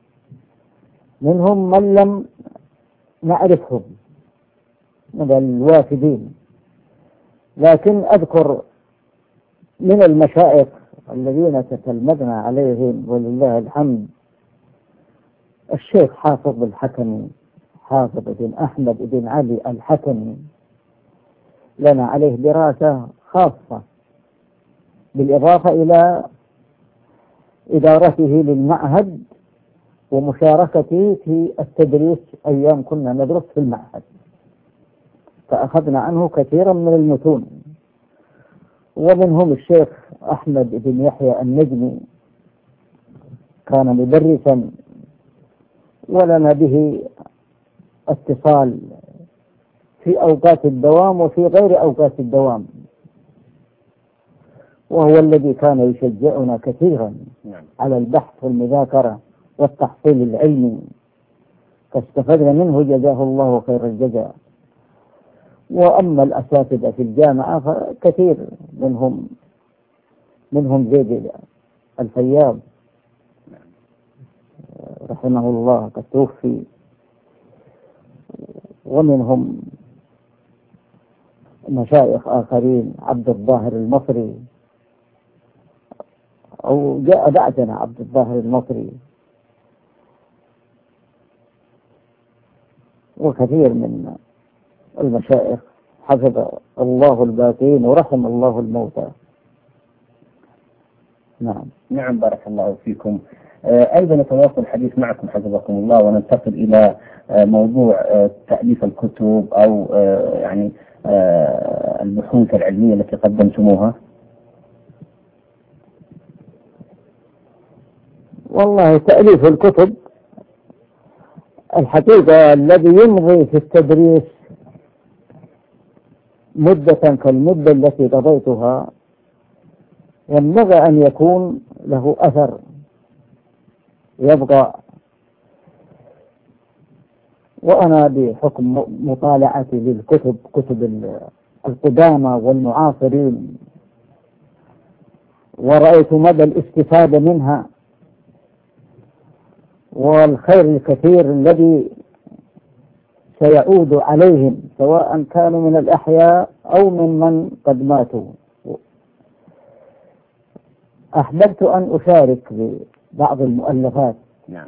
منهم من لم نعرفهم من الوافدين، لكن أذكر من المشايخ الذين تتلمذنا عليهم ولله الحمد الشيخ حافظ الحكمي، حافظ بن أحمد بن علي الحكمي، لنا عليه دراسة خاصة بالإضافة إلى إدارته للمعهد ومشاركته في التدريس أيام كنا ندرس في المعهد، فأخذنا عنه كثيرا من المتون. ومنهم الشيخ أحمد بن يحيى النجمي، كان مدرسا ولنا به اتصال في أوقات الدوام وفي غير أوقات الدوام، وهو الذي كان يشجعنا كثيرا على البحث والمذاكرة والتحصيل العلمي، فاستفدنا منه جزاه الله خير الجزاء. وأما الأساتذة في الجامعة فكثير منهم منهم زيد الفياض رحمه الله قد توفي، ومنهم مشايخ آخرين، عبد الظاهر المصري أو جاء بعدنا عبد الظاهر المصري، وكثير من المشايخ حفظ الله الباقين ورحم الله الموتى. نعم نعم بارك الله فيكم. أيضا نتواصل الحديث معكم حفظكم الله، وننتقل إلى موضوع تأليف الكتب أو يعني البحوث العلمية التي قدمتموها؟ والله تأليف الكتب الحقيقة الذي يمضي في التدريس مدة كالمدة التي قضيتها ينبغي أن يكون له أثر يبقى. وأنا بحكم مطالعتي للكتب كتب القدامى والمعاصرين ورأيت مدى الاستفادة منها والخير الكثير الذي سيعود عليهم سواء كانوا من الأحياء أو ممن قد ماتوا، أحببت أن أشارك ببعض المؤلفات. نعم.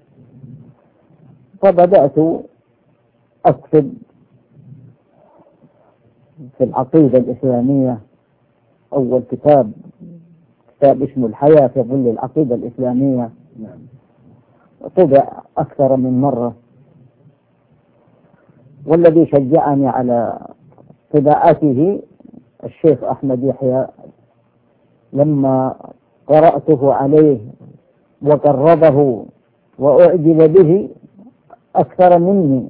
فبدأت أكتب في العقيدة الإسلامية. أول كتاب كتاب اسمه الحياة في ظل العقيدة الإسلامية. نعم. طبع أكثر من مرة، والذي شجعني على طباعته الشيخ أحمد يحيى لما قرأته عليه وقربه وأعجب به أكثر مني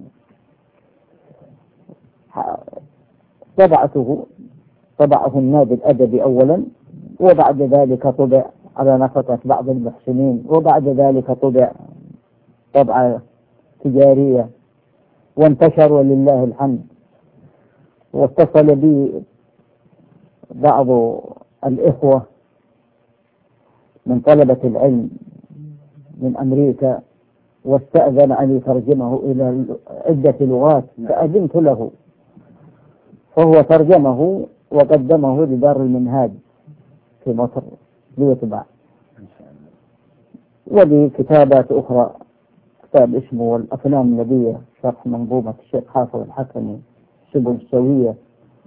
طبعته طبعه النادي الأدبي أولا، وبعد ذلك طبع على نفقة بعض المحسنين، وبعد ذلك طبع طبعة تجارية وانتشر ولله الحمد. واتصل بي بعض الإخوة من طلبة العلم من أمريكا واستأذن أن يترجمه إلى عدة لغات، فأذنت له، فهو ترجمه وقدمه لدار المنهاج في مصر ليطبع. ولي كتابات أخرى، كتاب اسمه الأفلام النبية شرح منظومة الشيخ حافظ الحكمي سبل السوية،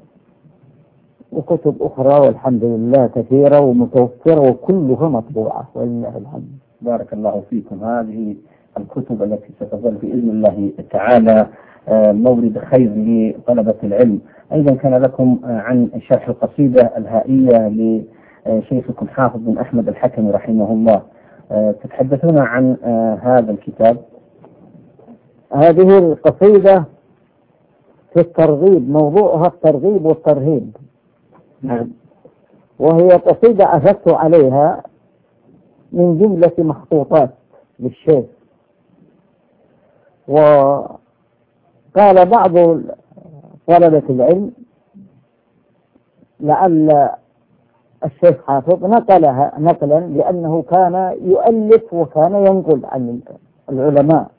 وكتب أخرى والحمد لله كثيرة ومتوفرة وكلها مطبوعة ولله الحمد. بارك الله فيكم. هذه الكتب التي ستظل بإذن الله تعالى مورد خير لطلبة العلم. أيضا كان لكم عن شرح القصيدة الهائية لشيخكم حافظ بن أحمد الحكمي رحمه الله، تتحدثون عن هذا الكتاب؟ هذه القصيدة في الترغيب، موضوعها الترغيب والترهيب. نعم. وهي قصيدة أخذت عليها من جملة مخطوطات للشيخ. وقال بعض طلبة العلم لعل الشيخ حافظ نقلها نقلا لأنه كان يؤلف وكان ينقل عن العلماء.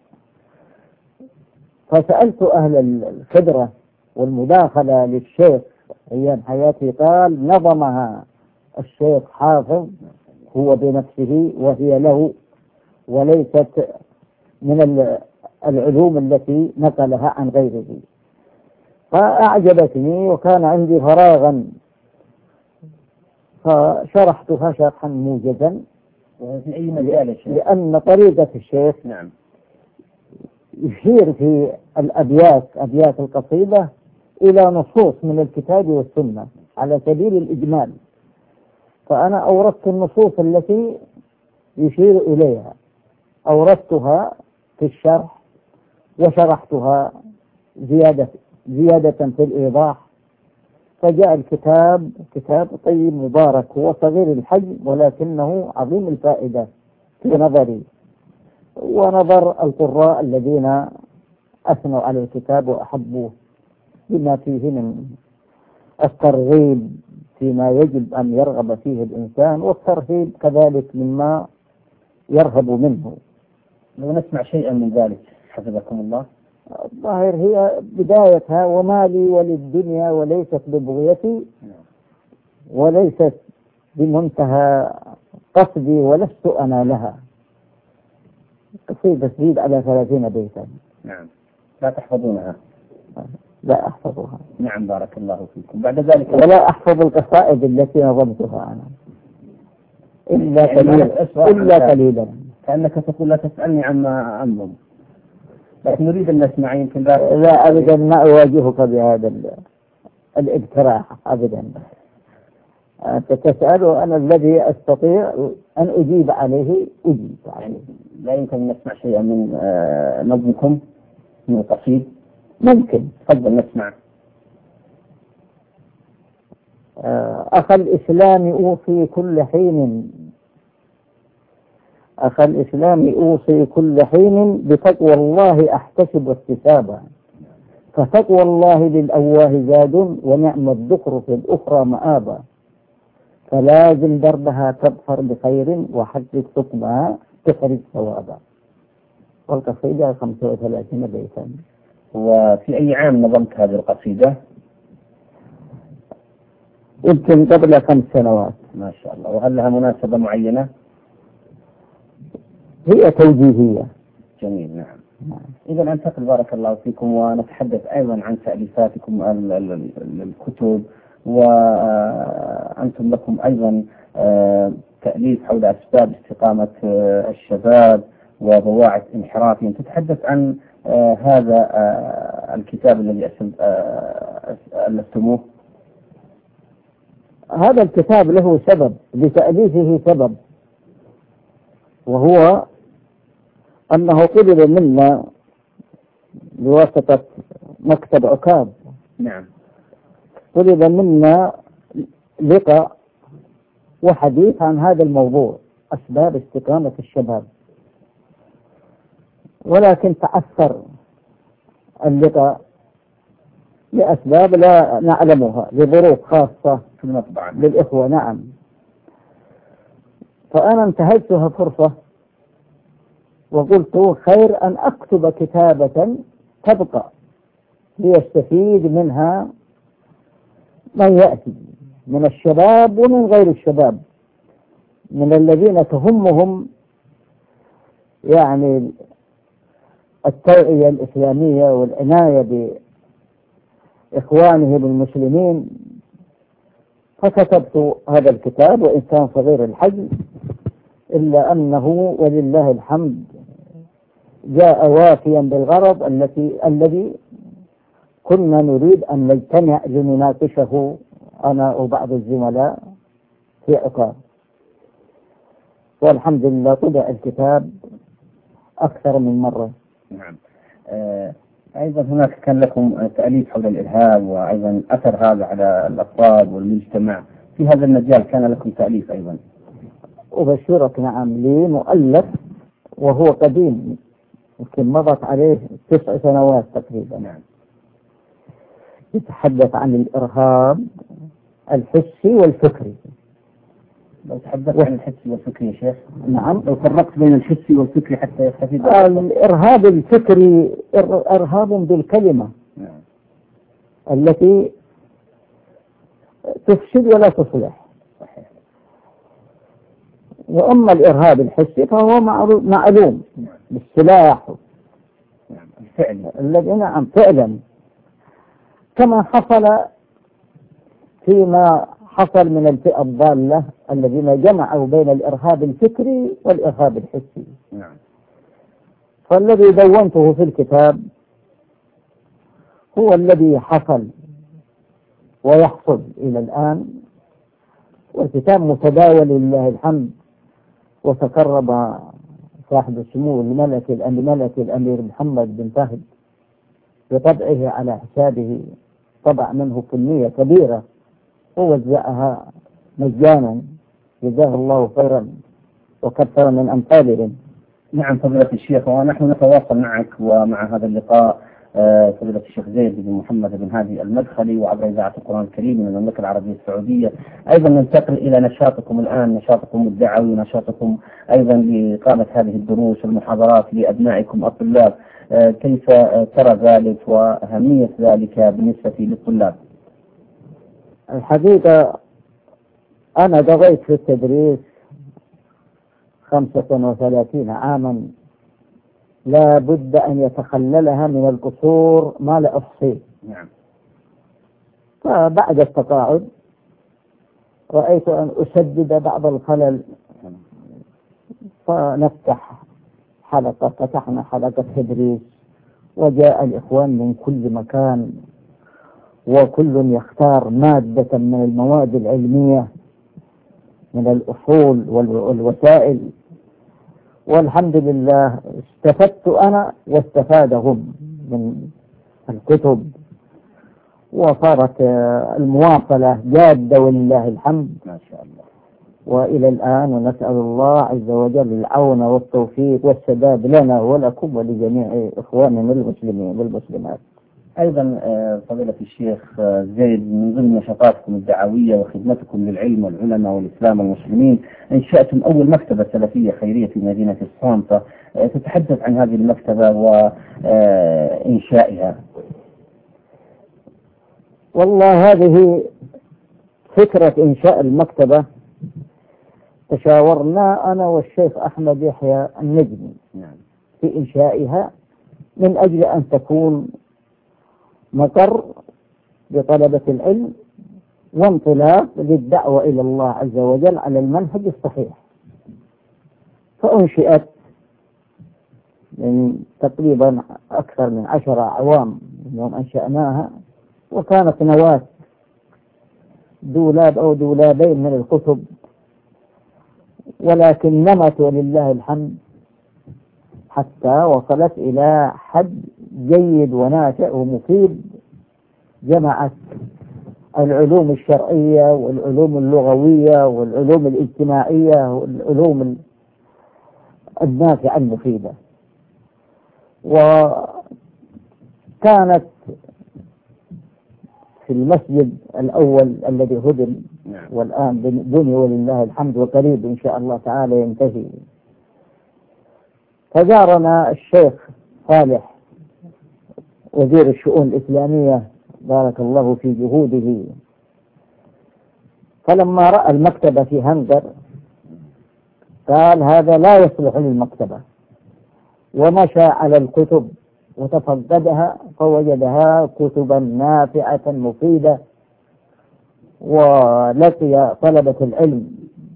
فسألت أهل الخبرة والمداخلة للشيخ أيام حياته، قال نظمها الشيخ حافظ هو بنفسه وهي له، وليست من العلوم التي نقلها عن غيره. فأعجبتني وكان عندي فراغا فشرحتها شرحا موجزا. وفي أي مجال الشيخ؟ لأن طريقة الشيخ نعم يشير في الأبيات أبيات القصيدة إلى نصوص من الكتاب والسنة على سبيل الإجمال، فأنا أوردت النصوص التي يشير إليها أوردتها في الشرح وشرحتها زيادة زيادة في الإيضاح، فجاء الكتاب كتاب طيب مبارك، هو صغير الحجم ولكنه عظيم الفائدة في نظري ونظر القراء الذين أثنوا على الكتاب وأحبوه، بما فيه من الترغيب فيما يجب أن يرغب فيه الإنسان، والترهيب كذلك مما يرهب منه. لو نسمع شيئا من ذلك حفظكم الله. الظاهر هي بدايتها وما لي وللدنيا وليست ببغيتي وليست بمنتهى قصدي ولست أنا لها. قصيدة تزيد على ثلاثين بيتا. نعم. لا تحفظونها؟ لا أحفظها. نعم بارك الله فيكم. بعد ذلك ولا أحفظ القصائد التي نظمتها أنا إلا قليلا إلا قليلا. كأنك تقول لا تسألني عما أنظم، لكن نريد أن نسمع يمكن. لا أبدا ما أواجهك بهذا الاقتراح أبدا. أنت تسأل وأنا الذي أستطيع أن أجيب عليه أجيب عليه. لا يمكن أن نسمع شيئا من آه نظمكم من القصيد؟ ممكن. تفضل نسمع. آه أخ الإسلام أوصي كل حين أخ الإسلام أوصي كل حين بتقوى الله أحتسب احتسابا، فتقوى الله للأواه زاد ونعم الذكر في الأخرى مآبا، فلازم دربها تظفر بخير وحقق حكمها تخرج ثوابا. والقصيدة خمسة وثلاثين بيتا. وفي أي عام نظمت هذه القصيدة؟ يمكن قبل خمس سنوات. ما شاء الله. وهل لها مناسبة معينة؟ هي توجيهية. جميل. نعم. نعم. إذا ننتقل بارك الله فيكم ونتحدث أيضا عن تأليفاتكم الكتب، وأنتم لكم أيضا تأليف حول أسباب استقامة الشباب وبواعث انحرافهم. تتحدث عن هذا الكتاب الذي ألفتموه. هذا الكتاب له سبب، لتأليفه سبب، وهو أنه قبل منا بواسطة مكتب عكاظ. نعم. قبل منا لقاء وحديث عن هذا الموضوع، أسباب استقامة الشباب، ولكن تأثر اللقاء لأسباب لا نعلمها، لظروف خاصة في المطبعة للإخوة. نعم. فأنا انتهزتها فرصة وقلت خير أن أكتب كتابة تبقى ليستفيد منها من يأتي من الشباب ومن غير الشباب، من الذين تهمهم يعني التوعية الإسلامية والعناية بإخوانهم المسلمين. فكتبت هذا الكتاب وإن كان صغير الحجم، إلا أنه ولله الحمد جاء وافيا بالغرض التي الذي كنا نريد أن نجتمع لنناقشه أنا وبعض الزملاء في عكاظ. والحمد لله طبع الكتاب أكثر من مرة. نعم. آه أيضا هناك كان لكم تأليف حول الإرهاب، وأيضا أثر هذا على الأفراد والمجتمع. في هذا المجال كان لكم تأليف أيضا؟ أبشرك نعم، لي مؤلف وهو قديم، يمكن مضت عليه تسع سنوات تقريبا. نعم. يتحدث عن الإرهاب الحسي والفكري. لو تحدثت عن الحسي والفكري يا شيخ. نعم. لو فرقت بين الحسي والفكري حتى يستفيد. الإرهاب الفكري إرهاب بالكلمة. نعم. التي تفسد ولا تصلح. صحيح. وأما الإرهاب الحسي فهو معلوم بالسلاح. نعم. الفعل الذي نعم فعلا، كما حصل فيما حصل من الفئة الضالة الذين جمعوا بين الإرهاب الفكري والإرهاب الحسي. نعم. فالذي دونته في الكتاب هو الذي حصل ويحصل إلى الآن، والكتاب متداول لله الحمد. وتقرب صاحب السمو الملك الملك الأمير محمد بن فهد بطبعه على حسابه، طبع منه كمية كبيرة ووزعها مجانا، جزاه الله خيرا وكثر من أمثالهم. نعم فضيلة الشيخ، ونحن نتواصل معك ومع هذا اللقاء فضيلة الشيخ زيد بن محمد بن هادي المدخلي وعبر إذاعة القرآن الكريم من المملكة العربية السعودية. أيضا ننتقل إلى نشاطكم الآن، نشاطكم الدعوي، نشاطكم أيضا لإقامة هذه الدروس والمحاضرات لأبنائكم الطلاب. كيف ترى ذلك وأهمية ذلك بالنسبة للطلاب؟ الحقيقة أنا قضيت في التدريس خمسة وثلاثين عاما، لا بد أن يتخللها من القصور ما لا أحصيه. نعم. فبعد التقاعد رأيت أن أسدد بعض الخلل، فنفتح حلقة، فتحنا حلقة تدريس، وجاء الإخوان من كل مكان وكل يختار مادة من المواد العلمية من الأصول والوسائل، والحمد لله استفدت أنا واستفادهم من الكتب، وصارت المواصلة جادة ولله الحمد ما شاء الله. وإلى الآن، ونسأل الله عز وجل العون والتوفيق والسداد لنا ولكم ولجميع إخواننا المسلمين والمسلمات. أيضا فضيلة الشيخ زيد، من ضمن نشاطاتكم الدعوية وخدمتكم للعلم والعلماء والإسلام والمسلمين أنشأتم أول مكتبة سلفية خيرية في مدينة الصامتة، تتحدث عن هذه المكتبة وإنشائها. والله هذه فكرة إنشاء المكتبة تشاورنا أنا والشيخ أحمد يحيى النجمي في إنشائها، من أجل أن تكون مقر لطلبة العلم وانطلاق للدعوة إلى الله عز وجل على المنهج الصحيح. فأنشئت من تقريبا أكثر من عشر أعوام يوم أنشأناها، وكانت نواة دولاب أو دولابين من الكتب، ولكن نمت ولله الحمد حتى وصلت إلى حد جيد ونافع ومفيد، جمعت العلوم الشرعية والعلوم اللغوية والعلوم الاجتماعية والعلوم النافعة المفيدة. وكانت في المسجد الأول الذي هدم والآن بني ولله الحمد، وقريب إن شاء الله تعالى ينتهي. فزارنا الشيخ صالح وزير الشؤون الإسلامية بارك الله في جهوده، فلما رأى المكتبة في هنجر قال هذا لا يصلح للمكتبة، ومشى على الكتب وتفقدها فوجدها كتبا نافعة مفيدة، ولقي طلبة العلم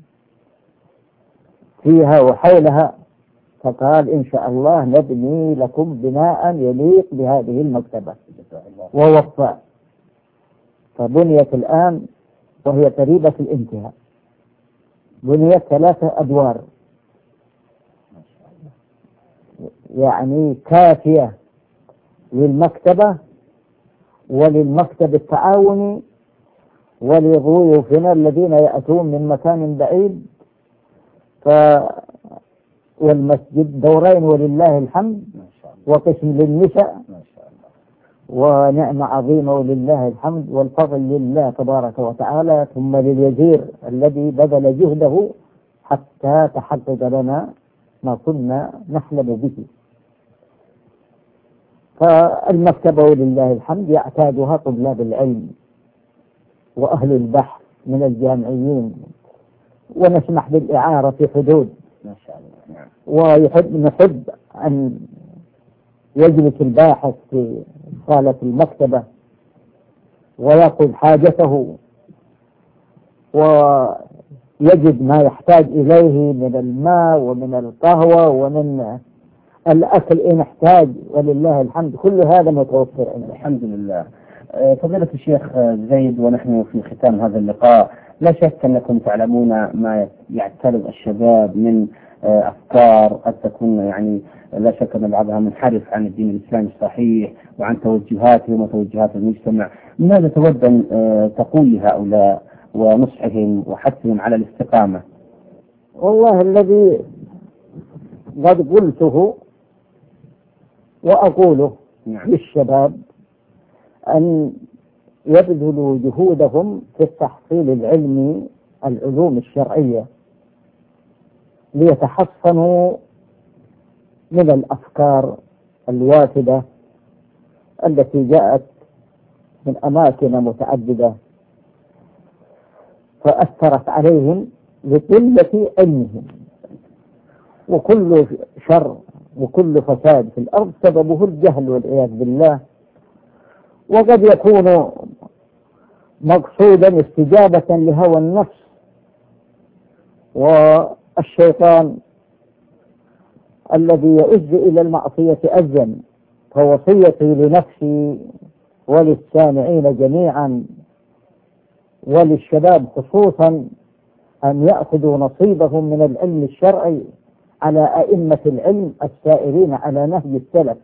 فيها وحولها، فقال إن شاء الله نبني لكم بناء يليق بهذه المكتبة، ووفى. فبنيت الآن وهي قريبة في الانتهاء، بنيت ثلاثة أدوار يعني كافية للمكتبة وللمكتب التعاوني ولضيوفنا الذين يأتون من مكان بعيد. ف والمسجد دورين ولله الحمد، وقسم للنساء، ونعمة عظيمة ولله الحمد، والفضل لله تبارك وتعالى، ثم للوزير الذي بذل جهده حتى تحقق لنا ما كنا نحلم به. فالمكتبة ولله الحمد يعتادها طلاب العلم وأهل البحث من الجامعيين، ونسمح بالإعارة في حدود ما شاء الله. ويحب نحب أن يجلس الباحث في صالة المكتبة ويأخذ حاجته ويجد ما يحتاج إليه من الماء ومن القهوة ومن الأكل إن احتاج، ولله الحمد كل هذا متوفر عندنا الحمد لله. فضيلة الشيخ زيد، ونحن في ختام هذا اللقاء لا شك أنكم تعلمون ما يعترض الشباب من أفكار قد تكون يعني لا شك أن بعضها منحرف عن الدين الإسلامي الصحيح وعن توجهاتهم وتوجهات المجتمع. ماذا تود أن تقول لهؤلاء ونصحهم وحثهم على الاستقامة؟ والله الذي قد قلته وأقوله للشباب أن يبذلوا جهودهم في التحصيل العلمي العلوم الشرعية ليتحصنوا من الأفكار الوافدة التي جاءت من أماكن متعددة فأثرت عليهم لقلة علمهم. وكل شر وكل فساد في الأرض سببه الجهل والعياذ بالله، وقد يكون مقصودا استجابة لهوى النفس والشيطان الذي يؤز إلى المعصية أزا. فوصيتي لنفسي وللسامعين جميعا وللشباب خصوصا أن يأخذوا نصيبهم من العلم الشرعي على أئمة العلم السائرين على نهج السلف.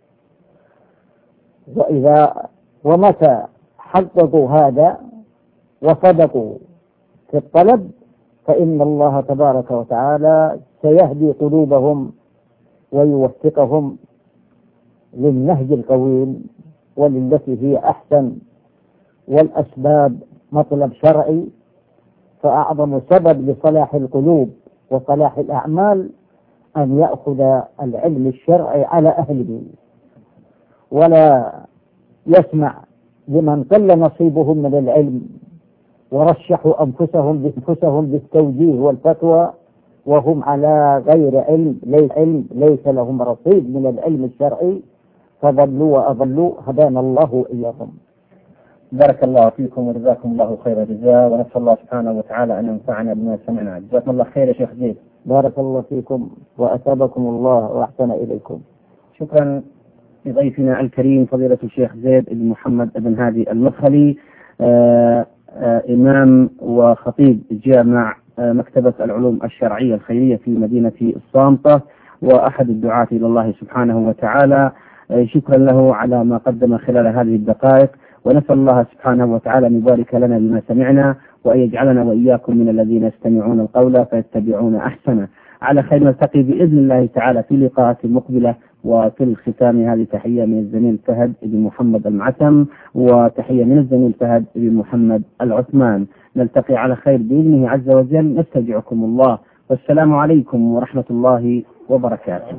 وإذا ومتى حققوا هذا وصدقوا في الطلب فإن الله تبارك وتعالى سيهدي قلوبهم ويوفقهم للنهج القويم وللتي هي أحسن. والأسباب مطلب شرعي، فأعظم سبب لصلاح القلوب وصلاح الأعمال أن يأخذ العلم الشرعي على أهله، ولا يسمع لمن قل نصيبهم من العلم ورشحوا أنفسهم بأنفسهم بالتوجيه والفتوى وهم على غير علم، ليس علم ليس لهم رصيد من العلم الشرعي، فضلوا وأضلوا، هدانا الله وإياهم. بارك الله فيكم وجزاكم الله خير الجزاء، ونسأل الله سبحانه وتعالى أن ينفعنا بما سمعنا. جزاكم الله خير يا شيخ زيد. بارك الله فيكم وأثابكم الله وأحسن إليكم. شكرا لضيفنا الكريم فضيلة الشيخ زيد بن محمد بن هادي المدخلي، آآ آآ إمام وخطيب جامع مكتبة العلوم الشرعية الخيرية في مدينة الصامتة، وأحد الدعاة إلى الله سبحانه وتعالى. شكرا له على ما قدم خلال هذه الدقائق، ونسأل الله سبحانه وتعالى أن يبارك لنا بما سمعنا، وأن يجعلنا وإياكم من الذين يستمعون القول فيتبعون أحسنه. على خير نلتقي بإذن الله تعالى في لقاءات مقبلة. وفي الختام هذه تحية من الزميل فهد بن محمد المعتم، وتحية من الزميل فهد بن محمد العثمان. نلتقي على خير بإذنه عز وجل. نستودعكم الله، والسلام عليكم ورحمة الله وبركاته.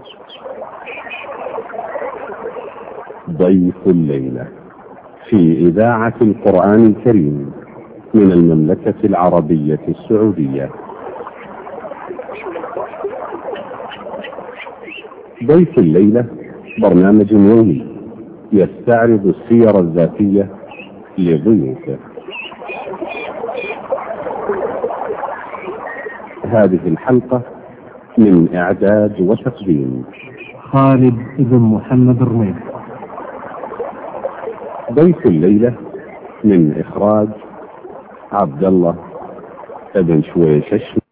ضيف الليلة في إذاعة القرآن الكريم من المملكة العربية السعودية. ضيف الليلة برنامج يومي يستعرض السير الذاتية لضيوفه. هذه الحلقة من إعداد وتقديم خالد بن محمد الرميح. ضيف الليلة من إخراج عبد الله بن شويش.